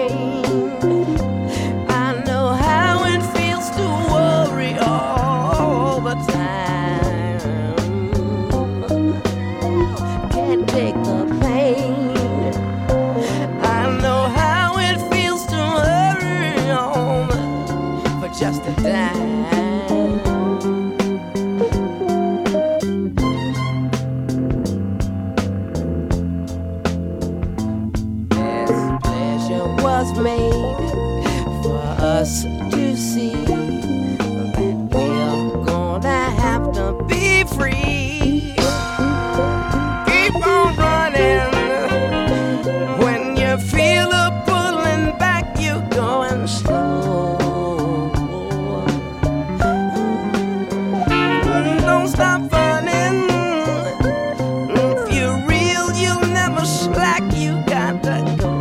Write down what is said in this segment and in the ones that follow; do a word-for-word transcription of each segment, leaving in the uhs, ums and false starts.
brain. I know how it feels to worry all the time. Can't take the pain. I know how it feels to hurry on for just a dime. Was made for us to see that we're gonna have to be free. Keep on running when you feel a pulling back, you're going slow. Don't stop running. If you're real, you'll never slack. You got to go.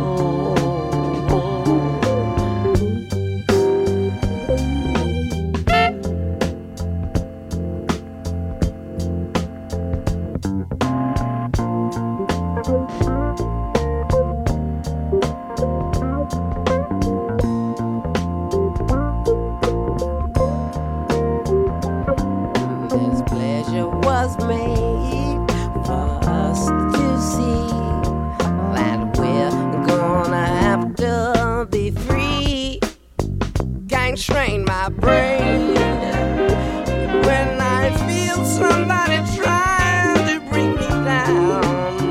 Was made for us to see that we're gonna have to be free. Can't strain my brain when I feel somebody trying to bring me down.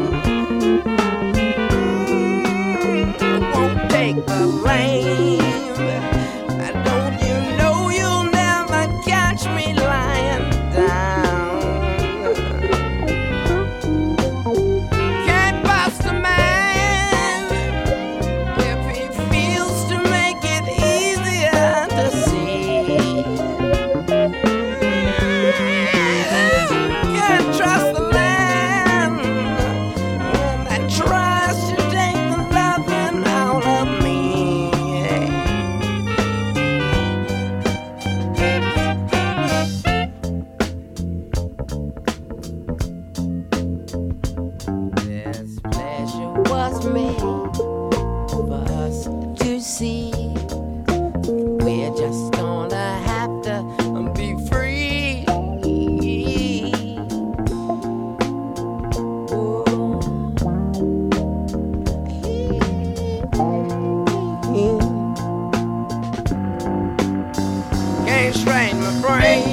Mm, won't take the blame. Don't you know you'll never catch me lying down? Was made for us to see. We're just gonna have to be free. Can't strain my brain.